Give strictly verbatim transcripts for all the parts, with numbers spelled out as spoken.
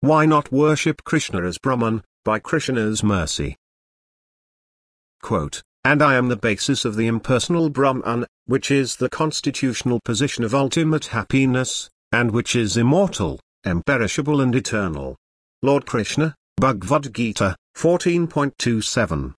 Why not worship Krishna as Brahman, by Krishna's mercy? Quote, and I am the basis of the impersonal Brahman, which is the constitutional position of ultimate happiness, and which is immortal, imperishable and eternal. Lord Krishna, Bhagavad Gita, fourteen point two seven.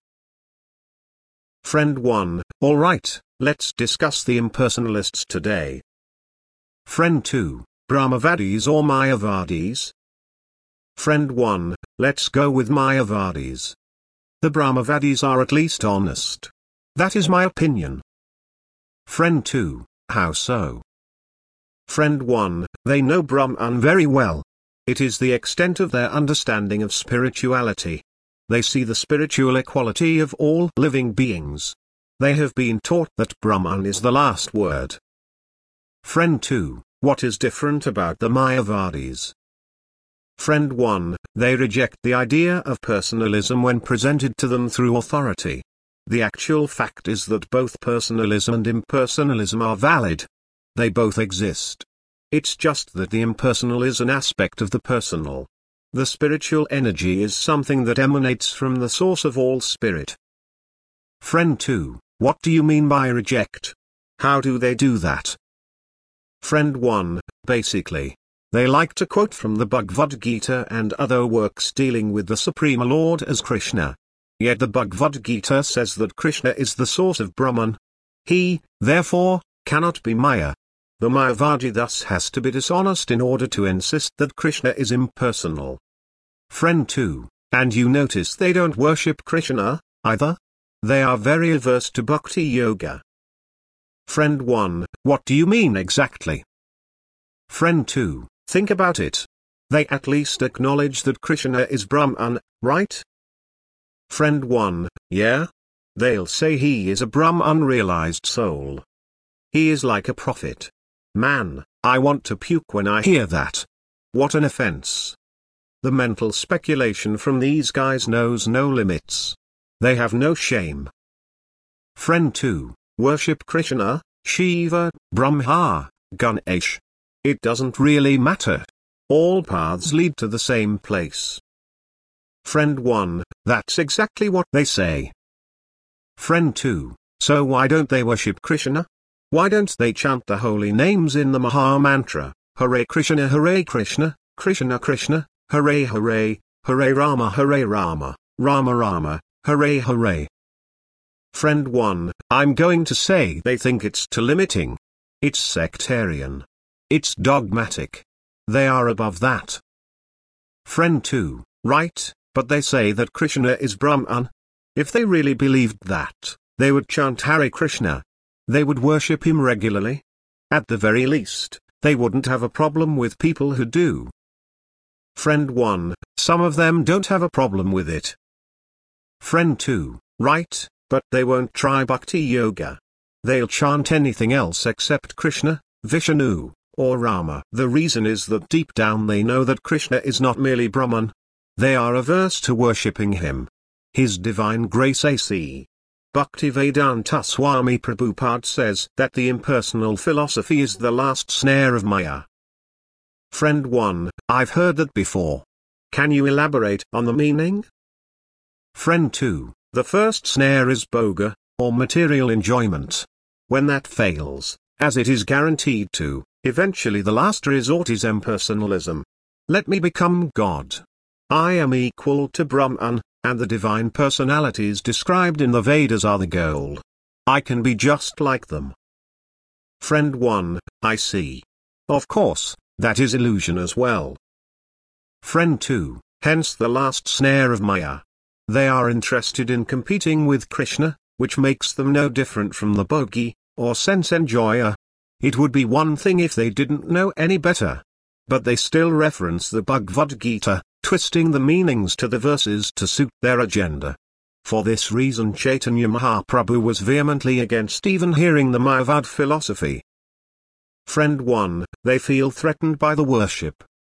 Friend one, alright, let's discuss the impersonalists today. Friend two, Brahmavadis or Mayavadis? Friend one, let's go with Mayavadis. The Brahmavadis are at least honest. That is my opinion. Friend two, how so? Friend one, they know Brahman very well. It is the extent of their understanding of spirituality. They see the spiritual equality of all living beings. They have been taught that Brahman is the last word. Friend two, what is different about the Mayavadis? Friend one, they reject the idea of personalism when presented to them through authority. The actual fact is that both personalism and impersonalism are valid. They both exist. It's just that the impersonal is an aspect of the personal. The spiritual energy is something that emanates from the source of all spirit. Friend two, what do you mean by reject? How do they do that? Friend one, basically, they like to quote from the Bhagavad Gita and other works dealing with the Supreme Lord as Krishna. Yet the Bhagavad Gita says that Krishna is the source of Brahman. He, therefore, cannot be Maya. The Mayavadi thus has to be dishonest in order to insist that Krishna is impersonal. Friend two, and you notice they don't worship Krishna, either? They are very averse to bhakti yoga. Friend one, what do you mean exactly? Friend two, think about it. They at least acknowledge that Krishna is Brahman, right? Friend one, yeah? They'll say he is a Brahman realized soul. He is like a prophet. Man, I want to puke when I hear that. What an offense. The mental speculation from these guys knows no limits. They have no shame. Friend two, worship Krishna, Shiva, Brahma, Ganesh. It doesn't really matter. All paths lead to the same place. Friend one, that's exactly what they say. Friend two, so why don't they worship Krishna? Why don't they chant the holy names in the Maha Mantra, Hare Krishna Hare Krishna, Krishna Krishna, Hare Hare, Hare Rama Hare Rama, Rama Rama, Hare Hare. Friend one, I'm going to say they think it's too limiting. It's sectarian. It's dogmatic. They are above that. Friend two, right, but they say that Krishna is Brahman. If they really believed that, they would chant Hare Krishna. They would worship him regularly. At the very least, they wouldn't have a problem with people who do. Friend one, some of them don't have a problem with it. Friend two, right, but they won't try bhakti yoga. They'll chant anything else except Krishna, Vishnu, or Rama. The reason is that deep down they know that Krishna is not merely Brahman. They are averse to worshipping him. His divine grace A C Bhaktivedanta Swami Prabhupada says that the impersonal philosophy is the last snare of Maya. Friend one, I've heard that before. Can you elaborate on the meaning? Friend two, the first snare is bhoga, or material enjoyment. When that fails, as it is guaranteed to, eventually the last resort is impersonalism. Let me become God. I am equal to Brahman, and the divine personalities described in the Vedas are the goal. I can be just like them. Friend one, I see. Of course, that is illusion as well. Friend two, hence the last snare of Maya. They are interested in competing with Krishna, which makes them no different from the bhogi, or sense enjoyer. It would be one thing if they didn't know any better. But they still reference the Bhagavad Gita, twisting the meanings to the verses to suit their agenda. For this reason Chaitanya Mahaprabhu was vehemently against even hearing the Mayavad philosophy. Friend one, they feel threatened by the worship.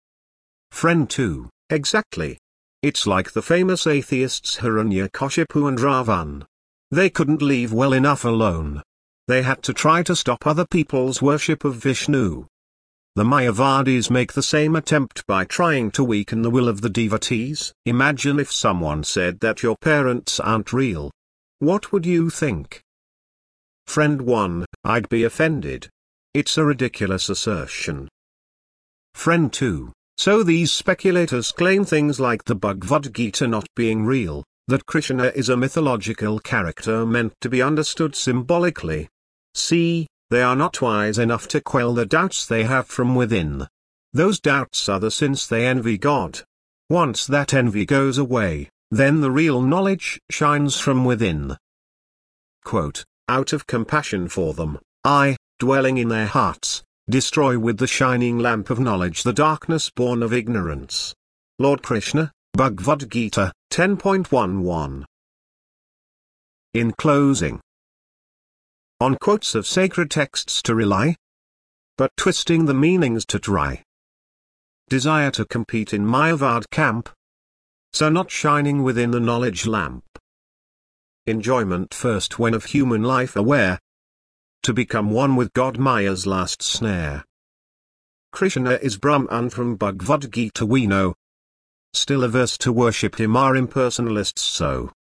Friend two, exactly. It's like the famous atheists Hiranyakashipu and Ravan. They couldn't leave well enough alone. They had to try to stop other people's worship of Vishnu. The Mayavadis make the same attempt by trying to weaken the will of the devotees. Imagine if someone said that your parents aren't real. What would you think? Friend one, I'd be offended. It's a ridiculous assertion. Friend two, so these speculators claim things like the Bhagavad Gita not being real, that Krishna is a mythological character meant to be understood symbolically. See, they are not wise enough to quell the doubts they have from within. Those doubts are the sins they envy God. Once that envy goes away, then the real knowledge shines from within. Quote, out of compassion for them, I, dwelling in their hearts, destroy with the shining lamp of knowledge the darkness born of ignorance. Lord Krishna, Bhagavad Gita, ten point eleven. In closing, on quotes of sacred texts to rely, but twisting the meanings to try. Desire to compete in Mayavad camp, so not shining within the knowledge lamp. Enjoyment first when of human life aware, to become one with God Maya's last snare. Krishna is Brahman from Bhagavad Gita we know, still averse to worship him are impersonalists so.